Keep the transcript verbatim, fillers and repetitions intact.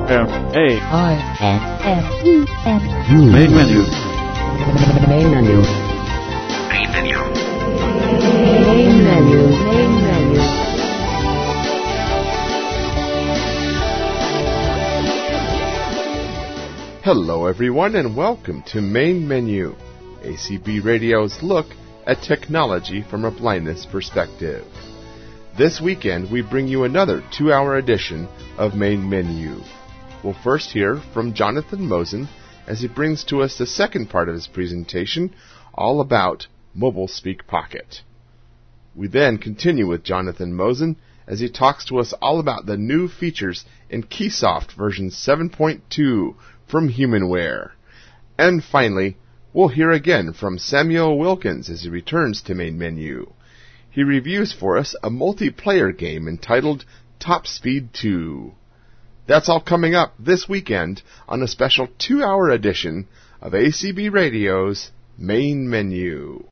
M A I N M E N U Main menu. Main menu. Main menu. Main menu. Main menu. Hello everyone and welcome to Main Menu, A C B Radio's look at technology from a blindness perspective. This weekend we bring you another two-hour edition of Main Menu. We'll first hear from Jonathan Mosen as he brings to us the second part of his presentation, all about Mobile Speak Pocket. We then continue with Jonathan Mosen as he talks to us all about the new features in Keysoft version seven point two from Humanware. And finally, we'll hear again from Samuel Wilkins as he returns to Main Menu. He reviews for us a multiplayer game entitled Top Speed two. That's all coming up this weekend on a special two-hour edition of A C B Radio's Main Menu.